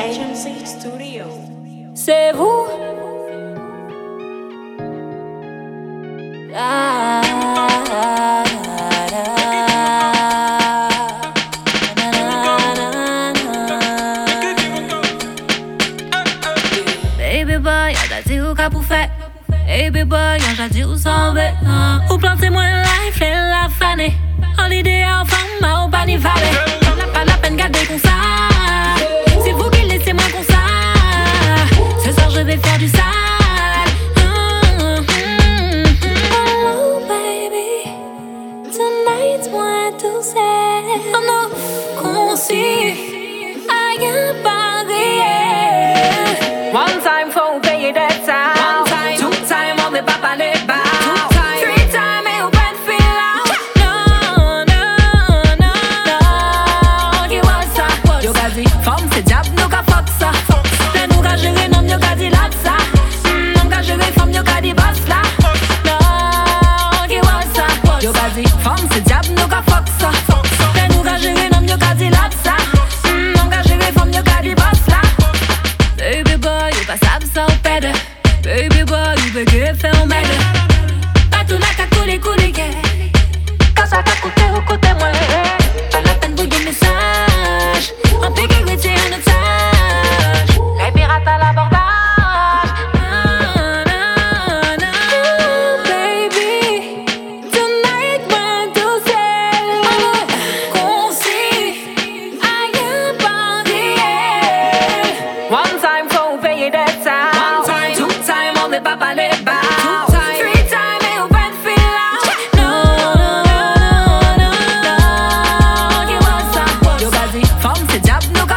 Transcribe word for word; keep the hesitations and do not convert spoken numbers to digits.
Agency Studio. C'est vous. Ah, ah, Baby boy, y'a t'as dit ou qu'a pour faire. Baby boy, y'a t'as dit ou s'en va. Ou plantez moi life, et la fané. En l'idée, en femme, ou pas ni valet. N'a pas la peine garder comme ça. C'est vous qui laissez moi comme ça. Ce soir, je vais faire du sale. Oh, baby. Tonight's moi tout seul. Oh non, concis. Aïe, pas rien. One time, faut payer des time. One time, two time, on n'est pas parler bas. Three time, et on peut te feel out. No, no, no, no. Qui voit ça? Yo qu'a dit, femme, c'est diable, nous qu'a fuck ça. T'es nous qu'a géré, non, yo qu'a dit là ça. Non, qu'a géré, femme, yo qu'a dit boss là. No, qui voit ça? Yo qu'a dit, femme, c'est diable, nous qu'a fuck ça. T'es nous qu'a géré, non, yo qu'a dit là ça. Non, qu'a géré, femme, yo qu'a dit boss là. Baby boy, you pas sabe ça ou pède. Baby boy, you veut que faire un mède. Pas tout là qu'à couler, couler, yeah. Quand ça t'a coûté ou côté moi. Pas la peine pour des messages. En péguérité, un otage. Les pirates à l'abordage. Na, na, na. Oh, baby. Tonight, moi tout seul. Concis. Aïe, pas réel. One time, faut payer des time. One time, two time, on n'est pas parler bas. Three time, et on peut te feel out. No, no, no, no, no. Qui voit ça? Yo qu'a dit, femme, c'est diable, nous qu'a